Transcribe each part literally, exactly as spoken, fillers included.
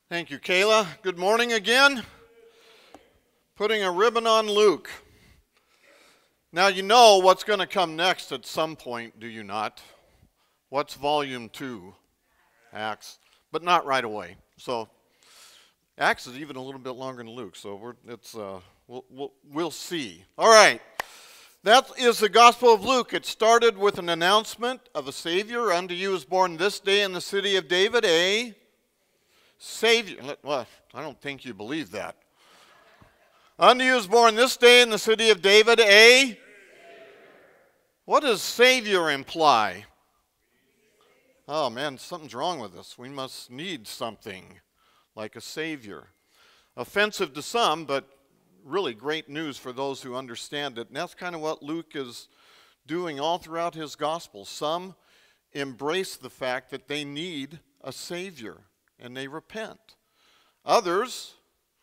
Thank you, Kayla. Good morning again. Putting a ribbon on Luke. Now you know what's going to come next at some point, do you not? What's volume two? Acts. But not right away. So Acts is even a little bit longer than Luke, so we're, it's, uh, we'll, we'll, we'll see. All right. That is the Gospel of Luke. It started with an announcement of a Savior. Unto you is born this day in the city of David a Savior. Well, I don't think you believe that. Unto you is born this day in the city of David a Savior. What does Savior imply? Oh man, something's wrong with us. We must need something like a Savior. Offensive to some, but really great news for those who understand it. And that's kind of what Luke is doing all throughout his gospel. Some embrace the fact that they need a Savior and they repent. Others,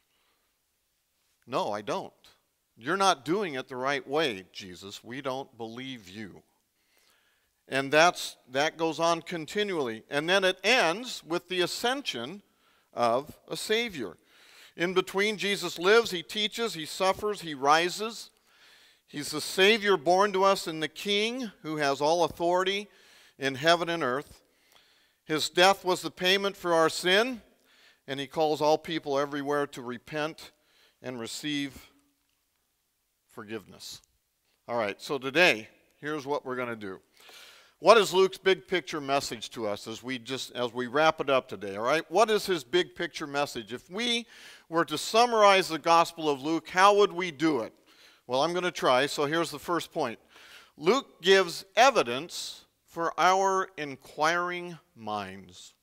no, I don't. You're not doing it the right way, Jesus. We don't believe you. And that's that goes on continually. And then it ends with the ascension of a Savior. In between, Jesus lives, he teaches, he suffers, he rises. He's the Savior born to us in the King who has all authority in heaven and earth. His death was the payment for our sin, and he calls all people everywhere to repent and receive forgiveness. All right, so today, here's what we're going to do. What is Luke's big picture message to us as we just as we wrap it up today, all right? What is his big picture message? If we were to summarize the Gospel of Luke, how would we do it? Well, I'm going to try, so here's the first point. Luke gives evidence for our inquiring minds.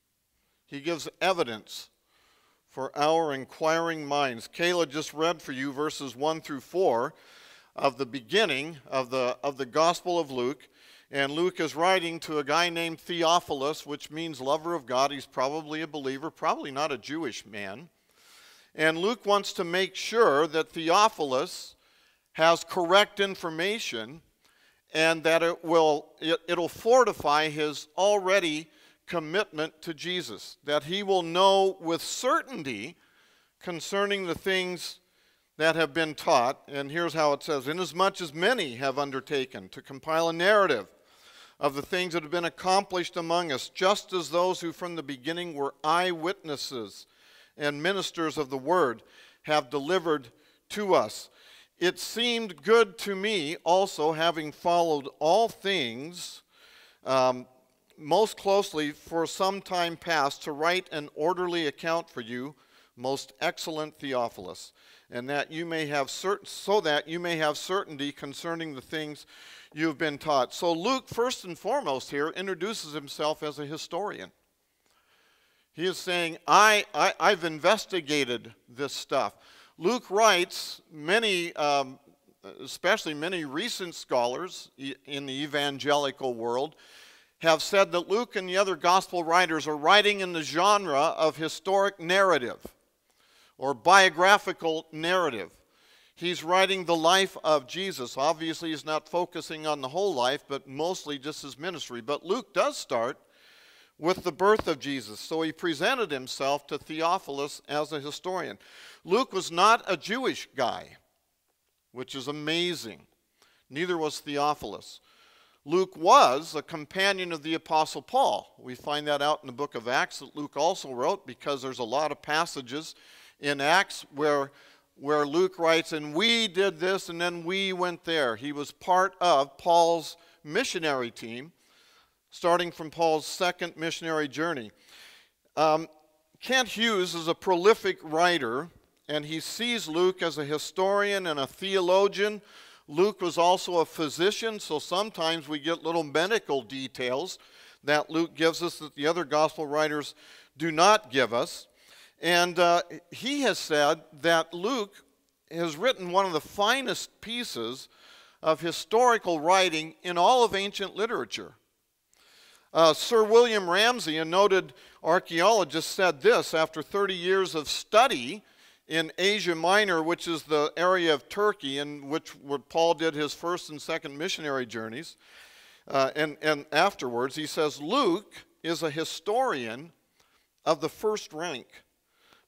He gives evidence for our inquiring minds. Kayla just read for you verses one through four of the beginning of the, of the Gospel of Luke. And Luke is writing to a guy named Theophilus, which means lover of God. He's probably a believer, probably not a Jewish man. And Luke wants to make sure that Theophilus has correct information and that it will, it, it'll fortify his already commitment to Jesus, that he will know with certainty concerning the things that have been taught. And here's how it says, inasmuch as many have undertaken to compile a narrative of the things that have been accomplished among us, just as those who from the beginning were eyewitnesses and ministers of the word have delivered to us. It seemed good to me also, having followed all things um, most closely for some time past, to write an orderly account for you, most excellent Theophilus, and that you may have cert- so that you may have certainty concerning the things you've been taught. So Luke, first and foremost here, introduces himself as a historian. He is saying, I, I, I've investigated this stuff. Luke writes, many, um, especially many recent scholars in the evangelical world, have said that Luke and the other gospel writers are writing in the genre of historic narrative or biographical narrative. He's writing the life of Jesus. Obviously, he's not focusing on the whole life, but mostly just his ministry. But Luke does start with the birth of Jesus. So he presented himself to Theophilus as a historian. Luke was not a Jewish guy, which is amazing. Neither was Theophilus. Luke was a companion of the Apostle Paul. We find that out in the book of Acts that Luke also wrote, because there's a lot of passages in Acts where, where Luke writes, and we did this and then we went there. He was part of Paul's missionary team, starting from Paul's second missionary journey. Um, Kent Hughes is a prolific writer, and he sees Luke as a historian and a theologian. Luke was also a physician, so sometimes we get little medical details that Luke gives us that the other gospel writers do not give us. And uh, he has said that Luke has written one of the finest pieces of historical writing in all of ancient literature. Uh, Sir William Ramsay, a noted archaeologist, said this after thirty years of study in Asia Minor, which is the area of Turkey in which where Paul did his first and second missionary journeys, uh, and, and afterwards, he says, Luke is a historian of the first rank.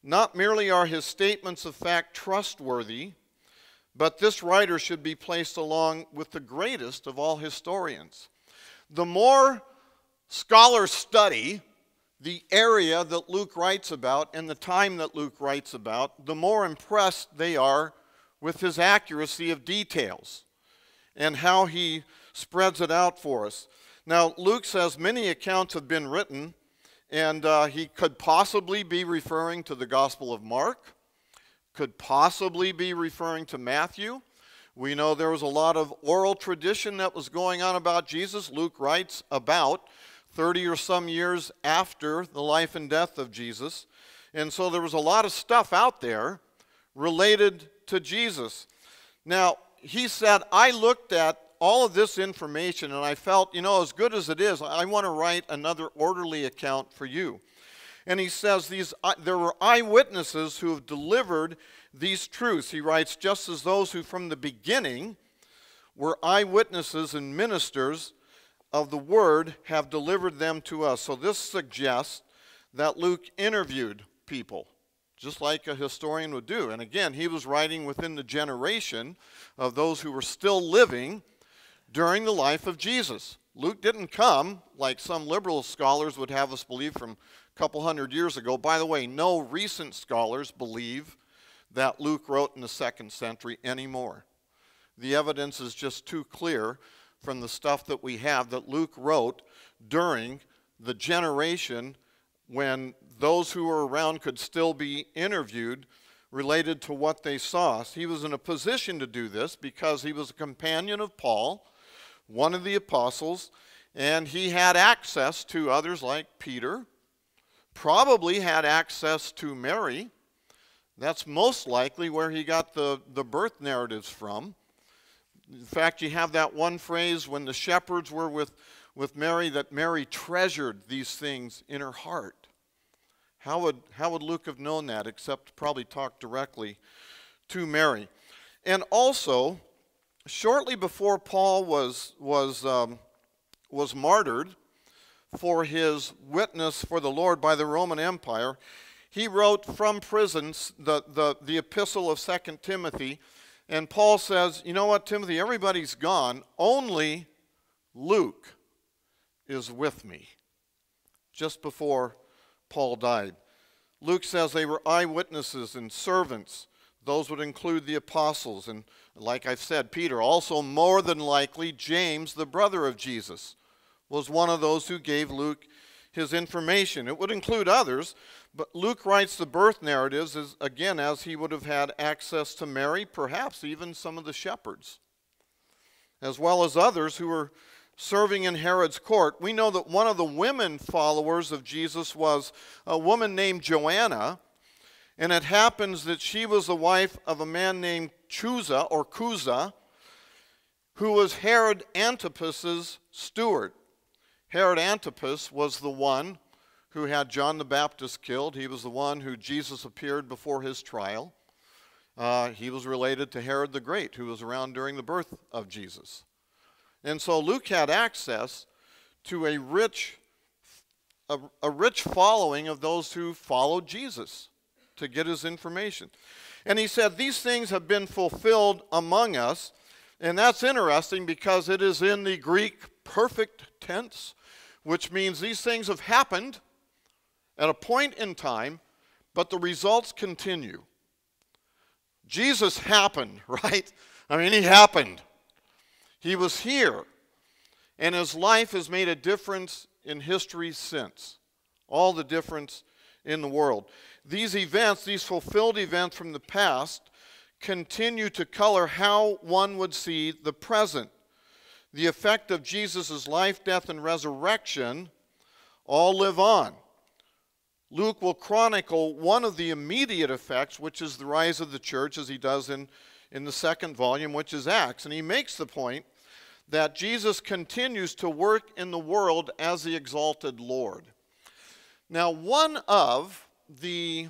Not merely are his statements of fact trustworthy, but this writer should be placed along with the greatest of all historians. The more scholars study the area that Luke writes about and the time that Luke writes about, the more impressed they are with his accuracy of details and how he spreads it out for us. Now, Luke says many accounts have been written, and uh, he could possibly be referring to the Gospel of Mark, could possibly be referring to Matthew. We know there was a lot of oral tradition that was going on about Jesus. Luke writes about thirty or some years after the life and death of Jesus. And so there was a lot of stuff out there related to Jesus. Now, he said, I looked at all of this information and I felt, you know, as good as it is, I want to write another orderly account for you. And he says these uh, there were eyewitnesses who have delivered these truths. He writes, just as those who from the beginning were eyewitnesses and ministers of the word have delivered them to us. So this suggests that Luke interviewed people, just like a historian would do. And again, he was writing within the generation of those who were still living during the life of Jesus. Luke didn't come, like some liberal scholars would have us believe, from a couple hundred years ago. By the way, no recent scholars believe that Luke wrote in the second century anymore. The evidence is just too clear from the stuff that we have that Luke wrote during the generation when those who were around could still be interviewed related to what they saw. He was in a position to do this because he was a companion of Paul, one of the apostles, and he had access to others like Peter, probably had access to Mary. That's most likely where he got the, the birth narratives from. In fact, you have that one phrase when the shepherds were with, with Mary, that Mary treasured these things in her heart. How would, how would Luke have known that except to probably talk directly to Mary? And also, shortly before Paul was, was, um, was martyred for his witness for the Lord by the Roman Empire, he wrote from prison the, the, the epistle of Second Timothy. And Paul says, you know what, Timothy, everybody's gone. Only Luke is with me. Just before Paul died. Luke says they were eyewitnesses and servants. Those would include the apostles. And like I've said, Peter, also more than likely James, the brother of Jesus, was one of those who gave Luke his information. It would include others, but Luke writes the birth narratives, as, again, as he would have had access to Mary, perhaps even some of the shepherds, as well as others who were serving in Herod's court. We know that one of the women followers of Jesus was a woman named Joanna, and it happens that she was the wife of a man named Chuza, or Cuza, who was Herod Antipas's steward. Herod Antipas was the one who had John the Baptist killed. He was the one who Jesus appeared before his trial. Uh, he was related to Herod the Great, who was around during the birth of Jesus. And so Luke had access to a rich, a, a rich following of those who followed Jesus to get his information. And he said, these things have been fulfilled among us. And that's interesting because it is in the Greek perfect tense, which means these things have happened at a point in time, but the results continue. Jesus happened, right? I mean, he happened. He was here, and his life has made a difference in history since. All the difference in the world. These events, these fulfilled events from the past, continue to color how one would see the present. The effect of Jesus' life, death, and resurrection all live on. Luke will chronicle one of the immediate effects, which is the rise of the church, as he does in, in the second volume, which is Acts. And he makes the point that Jesus continues to work in the world as the exalted Lord. Now, one of the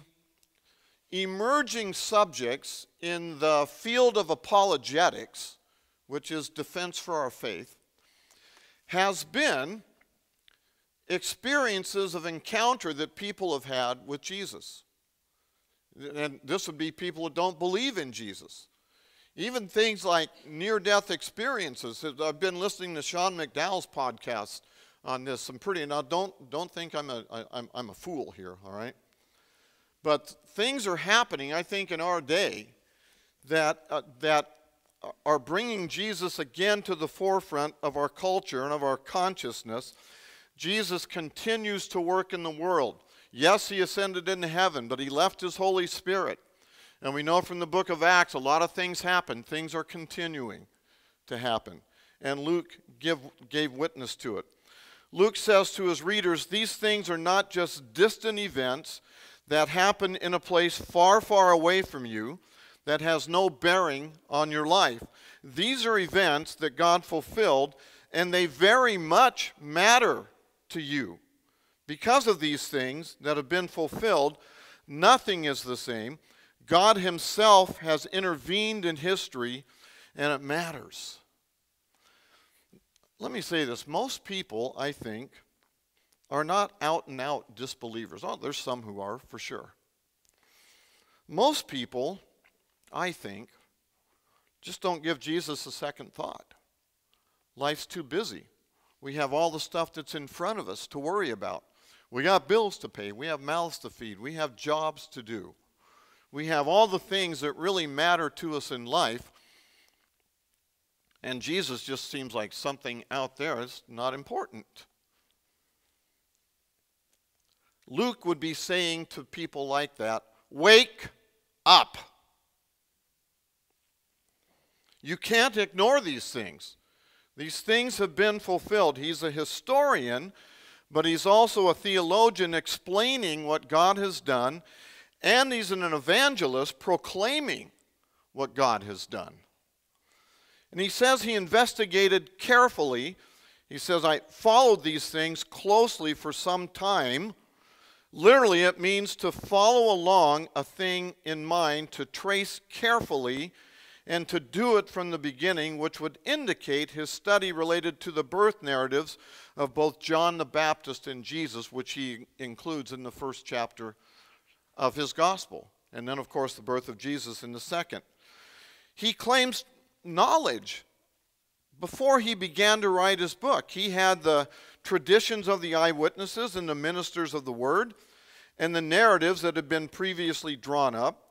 emerging subjects in the field of apologetics, which is defense for our faith, has been experiences of encounter that people have had with Jesus. And this would be people who don't believe in Jesus. Even things like near-death experiences. I've been listening to Sean McDowell's podcast on this. Some pretty, now don't, don't think I'm a, I, I'm, I'm a fool here, all right? But things are happening, I think, in our day that, uh, that are bringing Jesus again to the forefront of our culture and of our consciousness. Jesus continues to work in the world. Yes, he ascended into heaven, but he left his Holy Spirit. And we know from the book of Acts, a lot of things happen. Things are continuing to happen. And Luke give, gave witness to it. Luke says to his readers, these things are not just distant events that happen in a place far, far away from you that has no bearing on your life. These are events that God fulfilled, and they very much matter to you. Because of these things that have been fulfilled, nothing is the same. God himself has intervened in history, and it matters. Let me say this. Most people, I think, are not out-and-out disbelievers. Oh, there's some who are, for sure. Most people, I think, just don't give Jesus a second thought. Life's too busy. We have all the stuff that's in front of us to worry about. We got bills to pay. We have mouths to feed. We have jobs to do. We have all the things that really matter to us in life. And Jesus just seems like something out there is not important. Luke would be saying to people like that, wake up. You can't ignore these things. These things have been fulfilled. He's a historian, but he's also a theologian explaining what God has done, and he's an evangelist proclaiming what God has done. And he says he investigated carefully. He says, I followed these things closely for some time. Literally, it means to follow along a thing in mind, to trace carefully, and to do it from the beginning, which would indicate his study related to the birth narratives of both John the Baptist and Jesus, which he includes in the first chapter of his gospel. And then, of course, the birth of Jesus in the second. He claims knowledge before he began to write his book. He had the traditions of the eyewitnesses and the ministers of the word and the narratives that had been previously drawn up.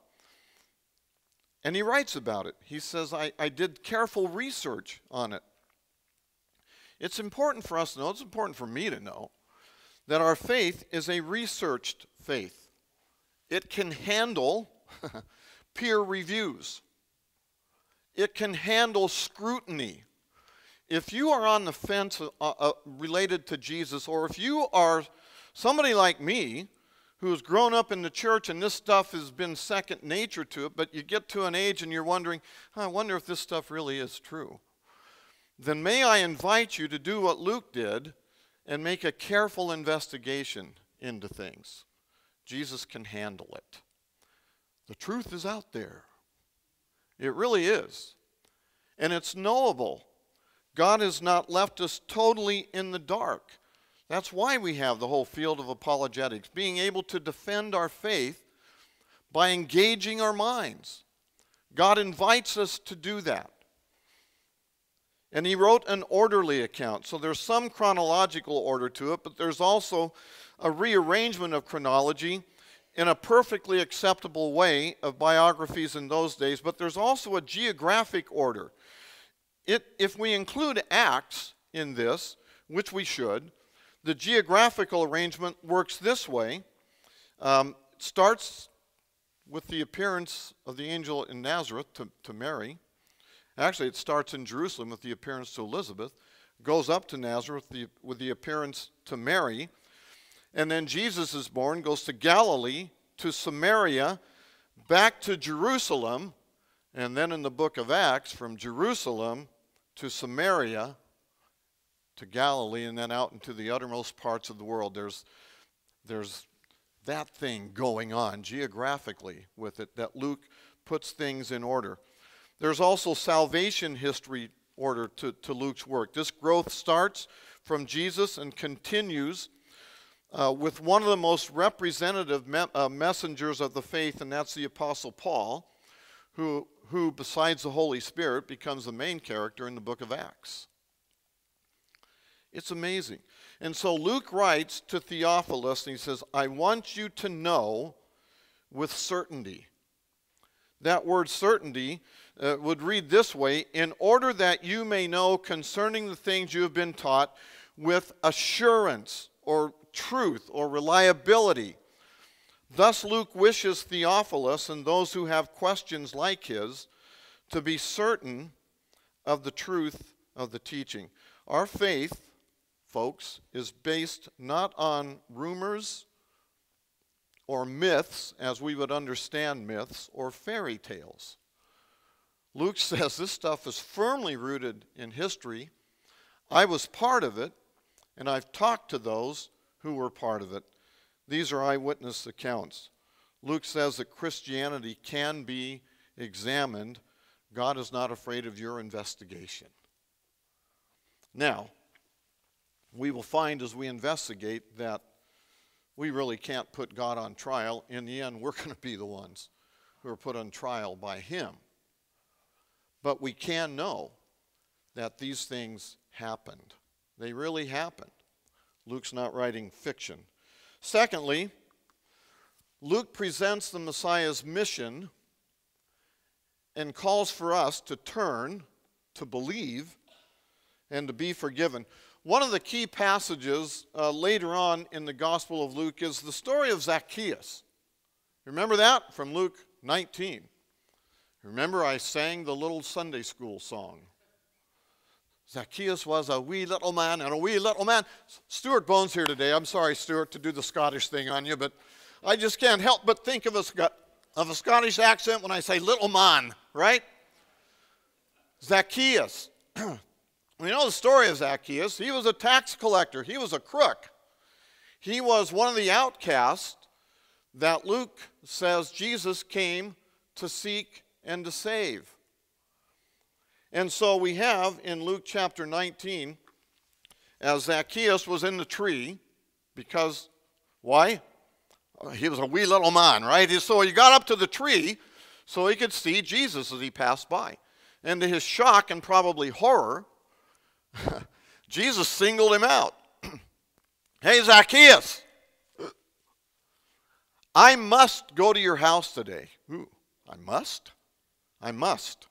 And he writes about it. He says, I, I did careful research on it. It's important for us to know, it's important for me to know, that our faith is a researched faith. It can handle peer reviews. It can handle scrutiny. If you are on the fence uh, uh, related to Jesus, or if you are somebody like me who's grown up in the church and this stuff has been second nature to it, but you get to an age and you're wondering, oh, I wonder if this stuff really is true, then may I invite you to do what Luke did and make a careful investigation into things. Jesus can handle it. The truth is out there. It really is. And it's knowable. God has not left us totally in the dark. That's why we have the whole field of apologetics, being able to defend our faith by engaging our minds. God invites us to do that. And he wrote an orderly account. So there's some chronological order to it, but there's also a rearrangement of chronology in a perfectly acceptable way of biographies in those days, but there's also a geographic order. It, if we include Acts in this, which we should, the geographical arrangement works this way. Um, it starts with the appearance of the angel in Nazareth to, to Mary. Actually, it starts in Jerusalem with the appearance to Elizabeth, goes up to Nazareth the, with the appearance to Mary, and then Jesus is born, goes to Galilee, to Samaria, back to Jerusalem, and then in the book of Acts, from Jerusalem to Samaria, to Galilee, and then out into the uttermost parts of the world. There's, there's that thing going on geographically with it, that Luke puts things in order. There's also salvation history order to, to Luke's work. This growth starts from Jesus and continues uh, with one of the most representative me uh, messengers of the faith, and that's the Apostle Paul, who, who, besides the Holy Spirit, becomes the main character in the book of Acts. It's amazing. And so Luke writes to Theophilus, and he says, I want you to know with certainty. That word certainty uh, would read this way, in order that you may know concerning the things you have been taught with assurance or truth or reliability. Thus Luke wishes Theophilus and those who have questions like his to be certain of the truth of the teaching. Our faith, folks, is based not on rumors or myths, as we would understand myths, or fairy tales. Luke says this stuff is firmly rooted in history. I was part of it, and I've talked to those who were part of it. These are eyewitness accounts. Luke says that Christianity can be examined. God is not afraid of your investigation. Now, we will find as we investigate that we really can't put God on trial. In the end, we're going to be the ones who are put on trial by him. But we can know that these things happened. They really happened. Luke's not writing fiction. Secondly, Luke presents the Messiah's mission and calls for us to turn, to believe, and to be forgiven. One of the key passages uh, later on in the Gospel of Luke is the story of Zacchaeus. Remember that from Luke nineteen? Remember I sang the little Sunday school song. Zacchaeus was a wee little man, and a wee little man. Stuart Bones here today. I'm sorry, Stuart, to do the Scottish thing on you, but I just can't help but think of a, of a Scottish accent when I say little man, right? Zacchaeus. We know the story of Zacchaeus. He was a tax collector. He was a crook. He was one of the outcasts that Luke says Jesus came to seek and to save. And so we have in Luke chapter nineteen, as Zacchaeus was in the tree, because, why? He was a wee little man, right? So he got up to the tree so he could see Jesus as he passed by. And to his shock and probably horror, Jesus singled him out. Hey, Zacchaeus, I must go to your house today. Ooh, I must? I must.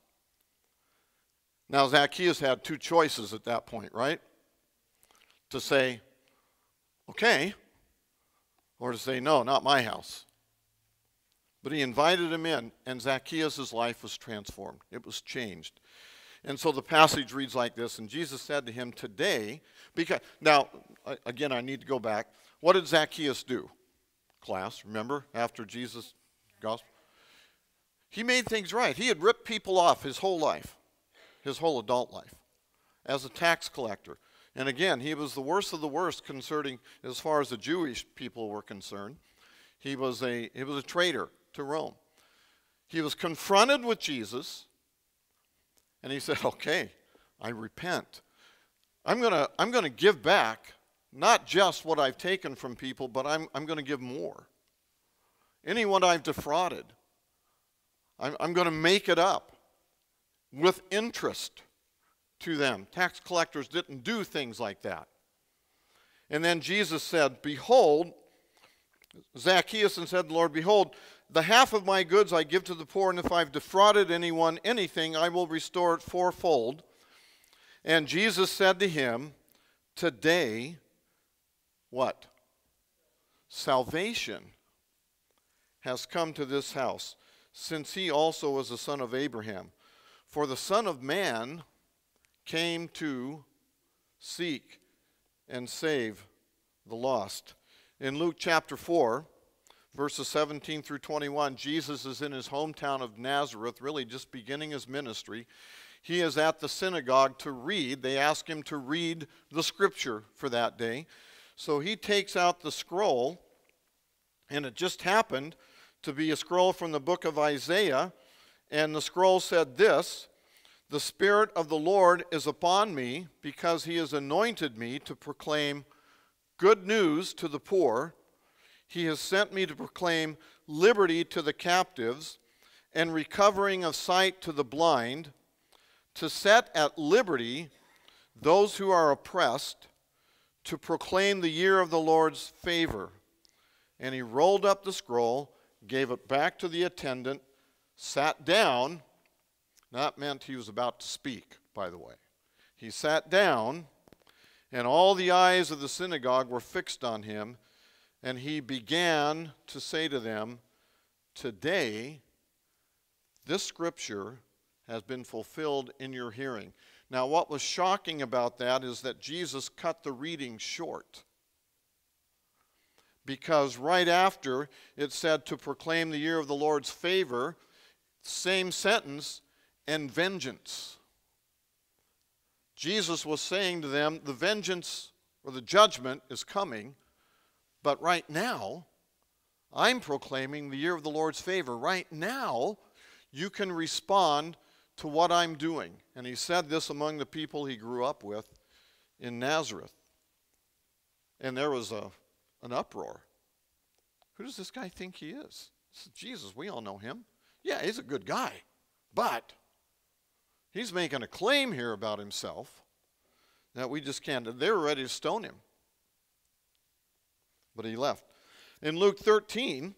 Now, Zacchaeus had two choices at that point, right? To say, okay, or to say, no, not my house. But he invited him in, and Zacchaeus' life was transformed. It was changed. And so the passage reads like this, and Jesus said to him, today, because, now, again, I need to go back. What did Zacchaeus do? Class, remember, after Jesus' gospel? He made things right. He had ripped people off his whole life, his whole adult life, as a tax collector. And again, he was the worst of the worst concerning, as far as the Jewish people were concerned. He was a, he was a traitor to Rome. He was confronted with Jesus, and he said, okay, I repent. I'm going to I'm going to give back not just what I've taken from people, but I'm, I'm going to give more. Anyone I've defrauded, I'm, I'm going to make it up with interest to them. Tax collectors didn't do things like that. And then Jesus said, behold, Zacchaeus, and said the Lord, behold, the half of my goods I give to the poor, and if I've defrauded anyone anything, I will restore it fourfold. And Jesus said to him, today, what? Salvation has come to this house, since he also was a son of Abraham. For the Son of Man came to seek and save the lost. In Luke chapter four, verses seventeen through twenty-one, Jesus is in his hometown of Nazareth, really just beginning his ministry. He is at the synagogue to read. They ask him to read the scripture for that day. So he takes out the scroll, and it just happened to be a scroll from the book of Isaiah, and the scroll said this, the Spirit of the Lord is upon me, because he has anointed me to proclaim good news to the poor. He has sent me to proclaim liberty to the captives and recovering of sight to the blind, to set at liberty those who are oppressed, to proclaim the year of the Lord's favor. And he rolled up the scroll, gave it back to the attendant, sat down. That meant he was about to speak, by the way. He sat down, and all the eyes of the synagogue were fixed on him, and he began to say to them, "Today, this scripture has been fulfilled in your hearing." Now, what was shocking about that is that Jesus cut the reading short. Because right after it said to proclaim the year of the Lord's favor, same sentence, and vengeance. Jesus was saying to them, the vengeance or the judgment is coming, but right now, I'm proclaiming the year of the Lord's favor. Right now, you can respond to what I'm doing. And he said this among the people he grew up with in Nazareth. And there was a, an uproar. Who does this guy think he is? This is Jesus. We all know him. Yeah, he's a good guy. But he's making a claim here about himself that we just can't. They were ready to stone him. But he left. In Luke thirteen,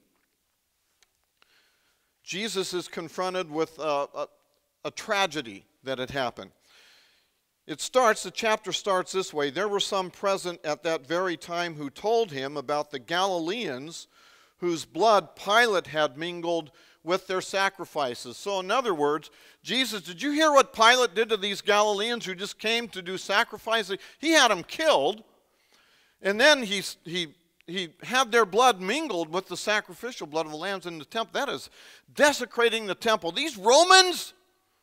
Jesus is confronted with a, a, a tragedy that had happened. It starts, the chapter starts this way. There were some present at that very time who told him about the Galileans whose blood Pilate had mingled with their sacrifices. So in other words, Jesus, did you hear what Pilate did to these Galileans who just came to do sacrifices? He had them killed, and then he, he, he had their blood mingled with the sacrificial blood of the lambs in the temple. That is desecrating the temple. These Romans,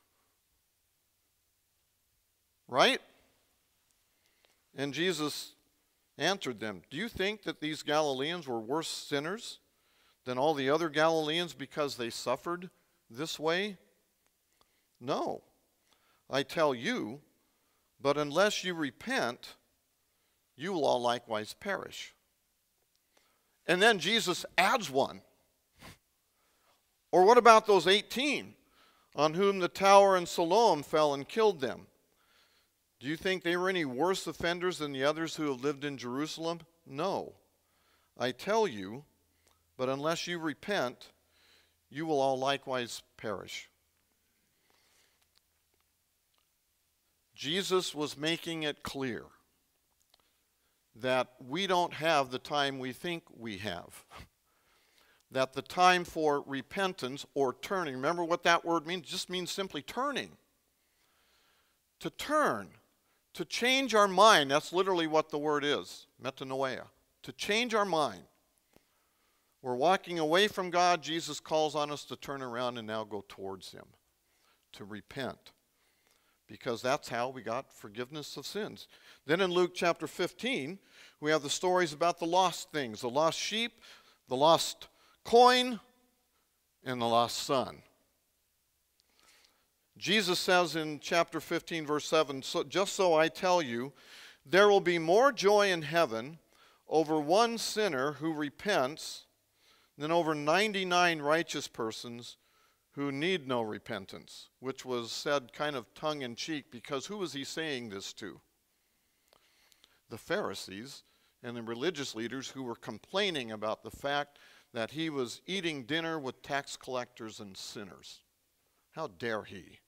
right? And Jesus answered them, "Do you think that these Galileans were worse sinners than all the other Galileans because they suffered this way? No, I tell you, but unless you repent, you will all likewise perish." And then Jesus adds one. Or what about those eighteen on whom the tower in Siloam fell and killed them? Do you think they were any worse offenders than the others who have lived in Jerusalem? No, I tell you, but unless you repent, you will all likewise perish. Jesus was making it clear that we don't have the time we think we have. That the time for repentance or turning, remember what that word means? It just means simply turning. To turn, to change our mind, that's literally what the word is, metanoia. To change our mind. We're walking away from God. Jesus calls on us to turn around and now go towards him, to repent, because that's how we got forgiveness of sins. Then in Luke chapter fifteen, we have the stories about the lost things, the lost sheep, the lost coin, and the lost son. Jesus says in chapter fifteen, verse seven, so, "Just so I tell you, there will be more joy in heaven over one sinner who repents than over ninety-nine righteous persons who need no repentance," which was said kind of tongue-in-cheek, because who was he saying this to? The Pharisees and the religious leaders who were complaining about the fact that he was eating dinner with tax collectors and sinners. How dare he?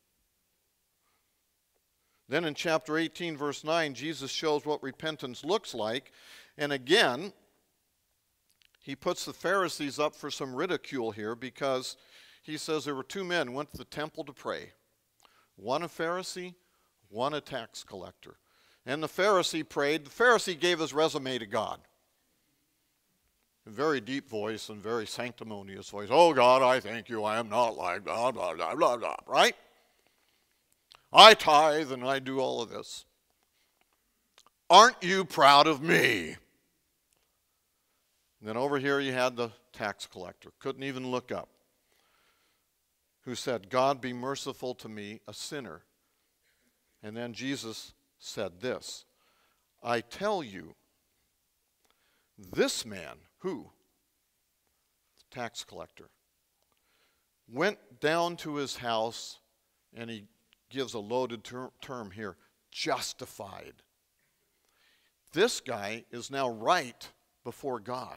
Then in chapter eighteen, verse nine, Jesus shows what repentance looks like. And again, he puts the Pharisees up for some ridicule here, because he says there were two men who went to the temple to pray. One a Pharisee, one a tax collector. And the Pharisee prayed. The Pharisee gave his resume to God. A very deep voice and very sanctimonious voice. "Oh God, I thank you, I am not like blah, blah, blah, blah, blah," right? "I tithe and I do all of this. Aren't you proud of me?" And then over here you had the tax collector, couldn't even look up, who said, "God, be merciful to me, a sinner." And then Jesus said this, "I tell you, This man, who? The tax collector, went down to his house, and he gives a loaded ter- term here, justified. This guy is now right before God,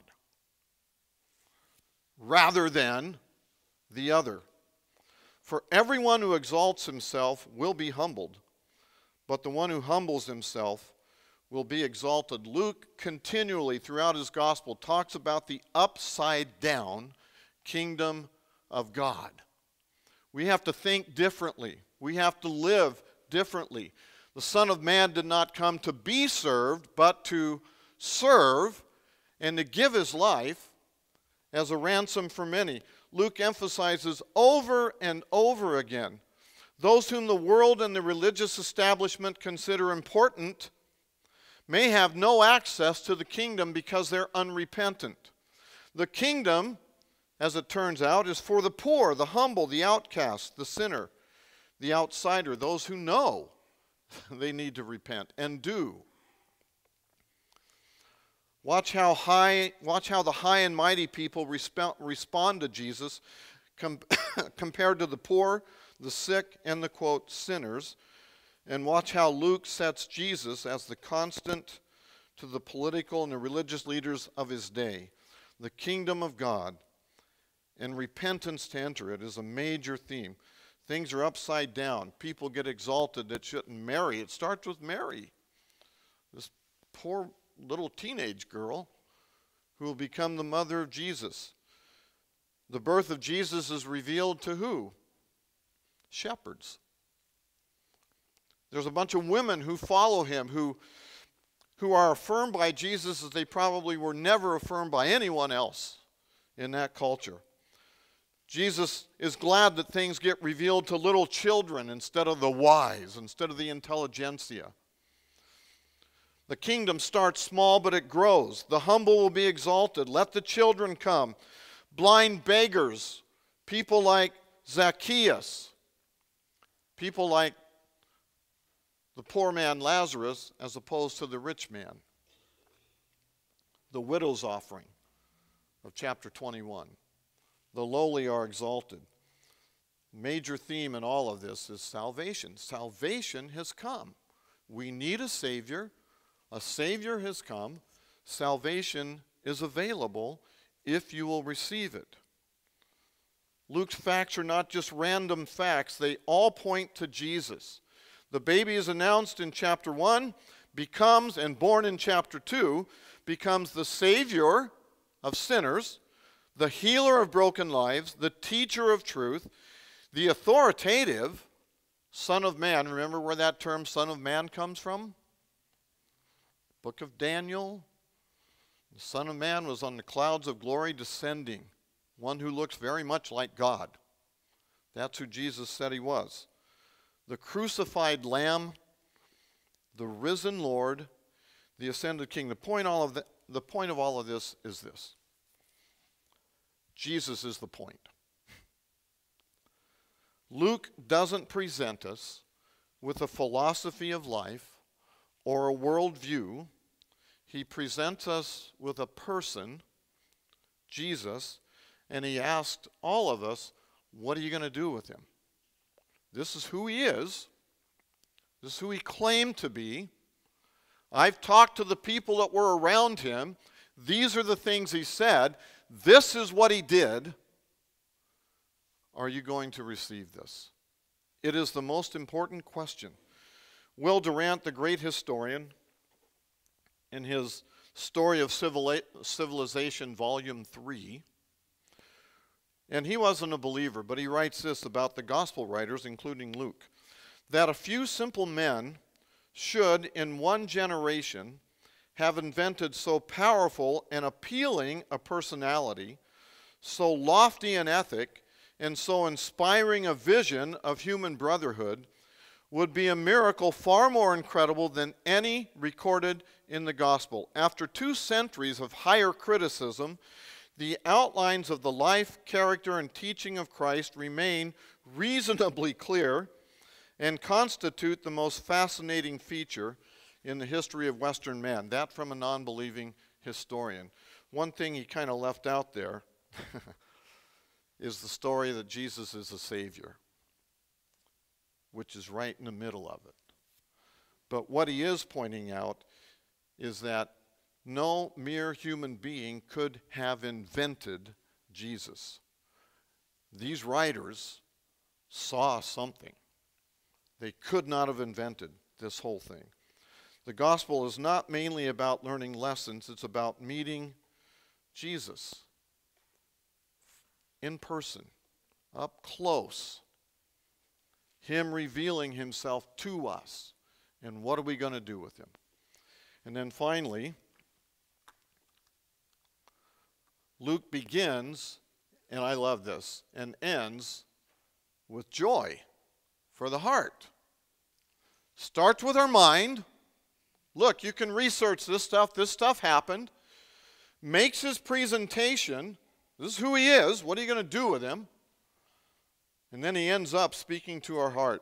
rather than the other. For everyone who exalts himself will be humbled, but the one who humbles himself will be exalted. Luke continually throughout his gospel talks about the upside down kingdom of God. We have to think differently. We have to live differently. The Son of Man did not come to be served, but to serve and to give his life as a ransom for many. Luke emphasizes over and over again, those whom the world and the religious establishment consider important may have no access to the kingdom because they're unrepentant. The kingdom, as it turns out, is for the poor, the humble, the outcast, the sinner, the outsider, those who know they need to repent and do. Watch how high, watch how the high and mighty people resp- respond to Jesus com- compared to the poor, the sick, and the, quote, sinners. And watch how Luke sets Jesus as the constant to the political and the religious leaders of his day. The kingdom of God and repentance to enter it is a major theme. Things are upside down. People get exalted that shouldn't. Mary, it starts with Mary, this poor little teenage girl who will become the mother of Jesus. The birth of Jesus is revealed to who? Shepherds. There's a bunch of women who follow him, who, who are affirmed by Jesus as they probably were never affirmed by anyone else in that culture. Jesus is glad that things get revealed to little children instead of the wise, instead of the intelligentsia. The kingdom starts small, but it grows. The humble will be exalted. Let the children come. Blind beggars, people like Zacchaeus, people like the poor man Lazarus as opposed to the rich man. The widow's offering of chapter twenty-one. The lowly are exalted. Major theme in all of this is salvation. Salvation has come. We need a Savior. A Savior has come. Salvation is available if you will receive it. Luke's facts are not just random facts. They all point to Jesus. The baby is announced in chapter one, becomes, and born in chapter two, becomes the Savior of sinners, the healer of broken lives, the teacher of truth, the authoritative Son of Man. Remember where that term Son of Man comes from? Book of Daniel. The Son of Man was on the clouds of glory descending, one who looks very much like God. That's who Jesus said he was. The crucified Lamb, the risen Lord, the ascended King. The point, all of the, the point of all of this is this. Jesus is the point. Luke doesn't present us with a philosophy of life or a worldview. He presents us with a person, Jesus, and he asked all of us, what are you going to do with him? This is who he is. This is who he claimed to be. I've talked to the people that were around him. These are the things he said. This is what he did. Are you going to receive this? It is the most important question. Will Durant, the great historian, in his Story of Civilization, Volume three, and he wasn't a believer, but he writes this about the gospel writers, including Luke, that a few simple men should, in one generation, have invented so powerful and appealing a personality, so lofty an ethic, and so inspiring a vision of human brotherhood, would be a miracle far more incredible than any recorded in the gospel. After two centuries of higher criticism, the outlines of the life, character, and teaching of Christ remain reasonably clear and constitute the most fascinating feature in the history of Western man. That from a non-believing historian. One thing he kind of left out there is the story that Jesus is a Savior, which is right in the middle of it. But what he is pointing out is that no mere human being could have invented Jesus. These writers saw something. They could not have invented this whole thing. The gospel is not mainly about learning lessons, it's about meeting Jesus in person, up close. Him revealing himself to us. And what are we going to do with him? And then finally, Luke begins, and I love this, and ends with joy for the heart. Starts with our mind. Look, you can research this stuff. This stuff happened. Makes his presentation. This is who he is. What are you going to do with him? And then he ends up speaking to our heart.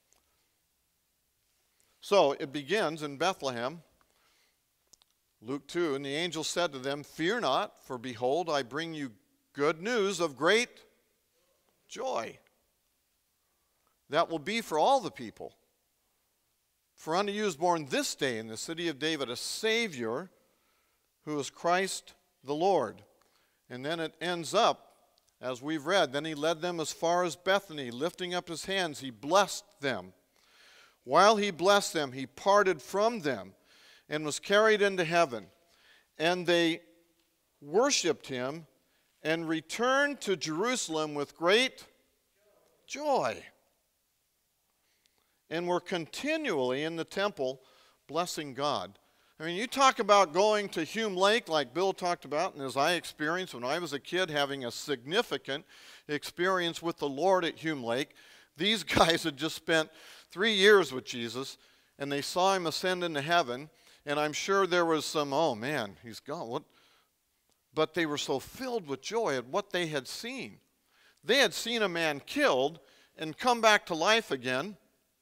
So it begins in Bethlehem. Luke two, and the angel said to them, "Fear not, for behold, I bring you good news of great joy that will be for all the people. For unto you is born this day in the city of David a Savior, who is Christ the Lord." And then it ends up, as we've read, then he led them as far as Bethany, lifting up his hands, he blessed them. While he blessed them, he parted from them and was carried into heaven. And they worshiped him and returned to Jerusalem with great joy. And were continually in the temple blessing God. I mean, you talk about going to Hume Lake like Bill talked about, and as I experienced when I was a kid, having a significant experience with the Lord at Hume Lake. These guys had just spent three years with Jesus, and they saw him ascend into heaven, and I'm sure there was some, oh man, he's gone. What? But they were so filled with joy at what they had seen. They had seen a man killed and come back to life again,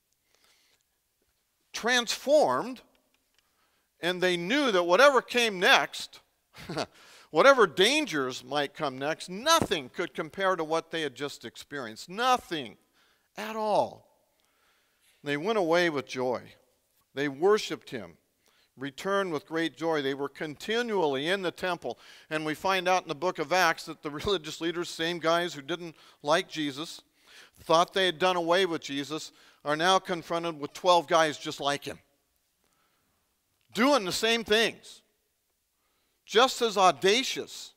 transformed, and they knew that whatever came next, whatever dangers might come next, nothing could compare to what they had just experienced. Nothing at all. They went away with joy. They worshiped him, returned with great joy. They were continually in the temple. And we find out in the book of Acts that the religious leaders, same guys who didn't like Jesus, thought they had done away with Jesus, are now confronted with twelve guys just like him, doing the same things, just as audacious.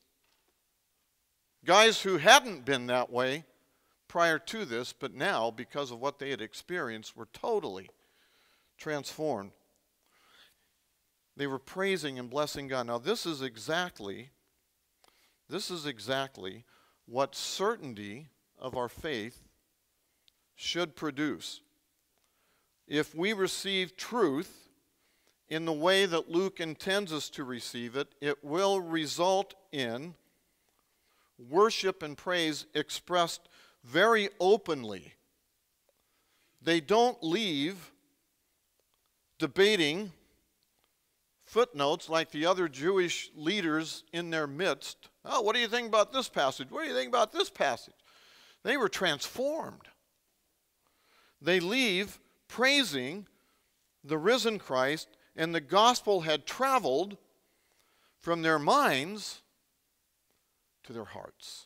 Guys who hadn't been that way prior to this, but now, because of what they had experienced, were totally transformed. They were praising and blessing God. Now, this is exactly, this is exactly what certainty of our faith should produce. If we receive truth in the way that Luke intends us to receive it, it will result in worship and praise expressed very openly. They don't leave debating footnotes like the other Jewish leaders in their midst. Oh, what do you think about this passage? What do you think about this passage? They were transformed. They leave praising the risen Christ, and the gospel had traveled from their minds to their hearts.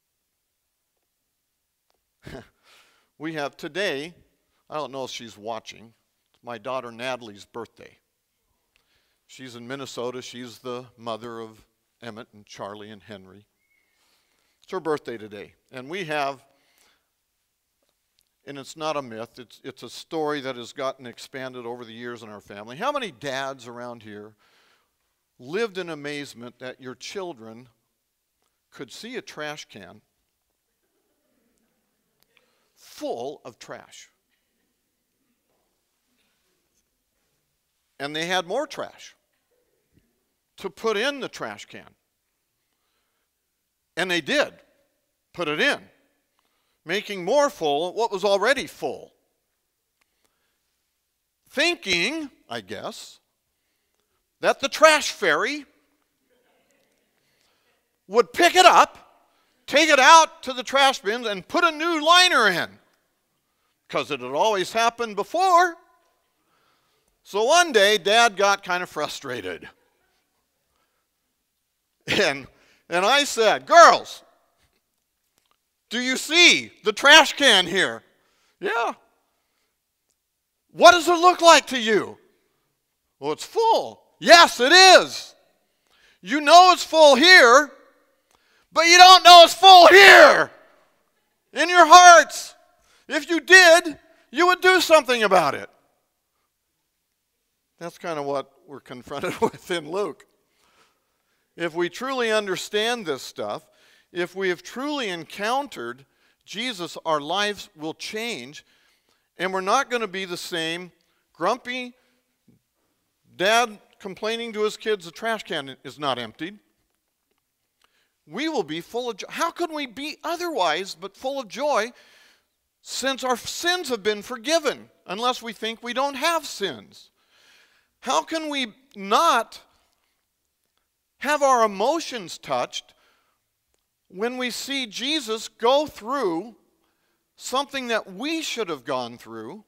We have today, I don't know if she's watching, it's my daughter Natalie's birthday. She's in Minnesota. She's the mother of Emmett and Charlie and Henry. It's her birthday today. And we have, and it's not a myth, it's, it's a story that has gotten expanded over the years in our family. How many dads around here lived in amazement that your children could see a trash can full of trash? And they had more trash to put in the trash can. And they did put it in, making more full what was already full. Thinking, I guess, that the trash fairy would pick it up, take it out to the trash bins, and put a new liner in. Because it had always happened before. So one day, Dad got kind of frustrated. And, and I said, girls, do you see the trash can here? Yeah. What does it look like to you? Well, it's full. Yes, it is. You know it's full here, but you don't know it's full here in your hearts. If you did, you would do something about it. That's kind of what we're confronted with in Luke. If we truly understand this stuff, if we have truly encountered Jesus, our lives will change, and we're not going to be the same grumpy dad complaining to his kids the trash can is not emptied. We will be full of joy. How can we be otherwise but full of joy since our sins have been forgiven, unless we think we don't have sins? How can we not have our emotions touched when we see Jesus go through something that we should have gone through,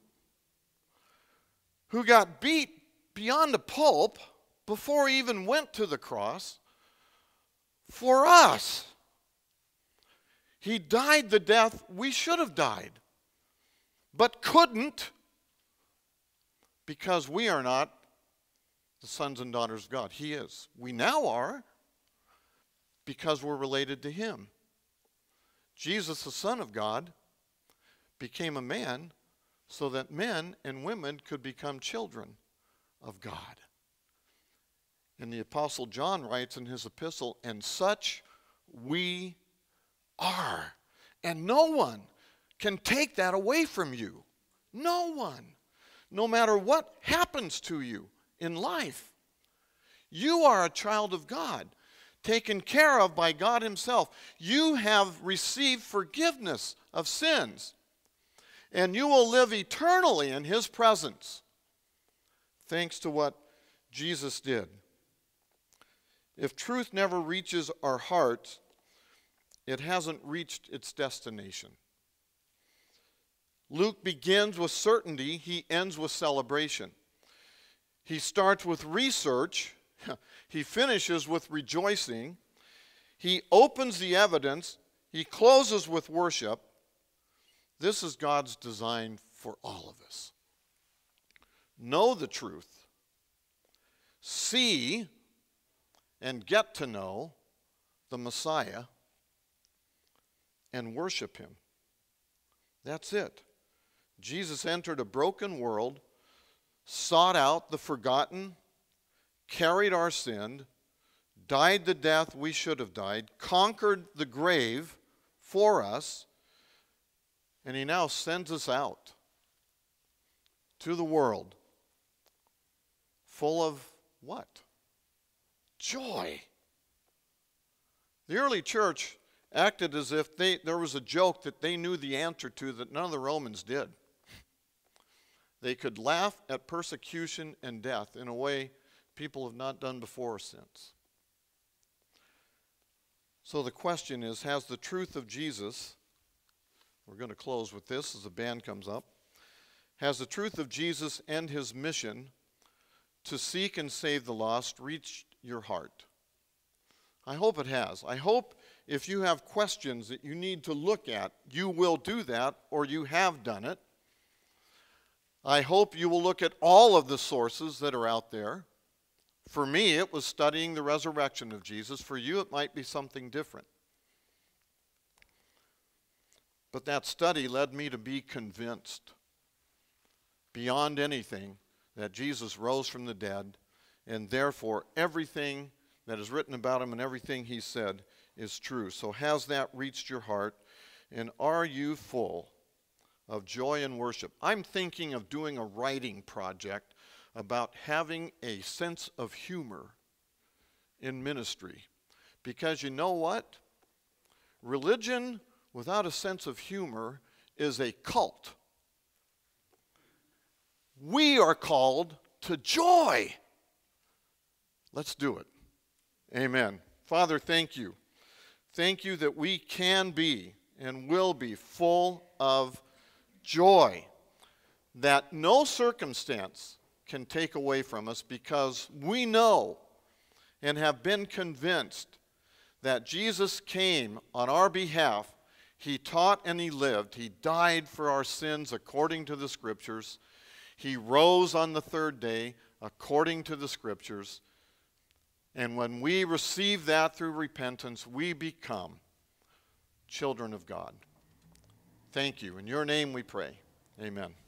who got beat beyond a pulp before he even went to the cross for us? He died the death we should have died, but couldn't, because we are not the sons and daughters of God. He is. We now are, because we're related to him. Jesus, the Son of God, became a man so that men and women could become children of God. And the Apostle John writes in his epistle, and such we are. And no one can take that away from you. No one. No matter what happens to you in life, you are a child of God, taken care of by God himself. You have received forgiveness of sins, and you will live eternally in his presence, thanks to what Jesus did. If truth never reaches our hearts, it hasn't reached its destination. Luke begins with certainty, he ends with celebration. He starts with research, he finishes with rejoicing, he opens the evidence, he closes with worship. This is God's design for all of us. Know the truth, see and get to know the Messiah, and worship him. That's it. Jesus entered a broken world, sought out the forgotten, carried our sin, died the death we should have died, conquered the grave for us, and he now sends us out to the world full of what? Joy. The early church acted as if they, there was a joke that they knew the answer to that none of the Romans did. They could laugh at persecution and death in a way people have not done before or since. So the question is, has the truth of Jesus, we're going to close with this as the band comes up, has the truth of Jesus and his mission to seek and save the lost reached your heart? I hope it has. I hope if you have questions that you need to look at, you will do that, or you have done it. I hope you will look at all of the sources that are out there. For me, it was studying the resurrection of Jesus. For you, it might be something different. But that study led me to be convinced, beyond anything, that Jesus rose from the dead, and therefore everything that is written about him and everything he said is true. So has that reached your heart? And are you full of joy and worship? I'm thinking of doing a writing project about having a sense of humor in ministry. Because you know what? Religion without a sense of humor is a cult. We are called to joy. Let's do it. Amen. Father, thank you Thank you that we can be and will be full of joy that no circumstance can take away from us, because we know and have been convinced that Jesus came on our behalf. He taught and he lived. He died for our sins according to the Scriptures. He rose on the third day according to the Scriptures. And when we receive that through repentance, we become children of God. Thank you. In your name we pray. Amen.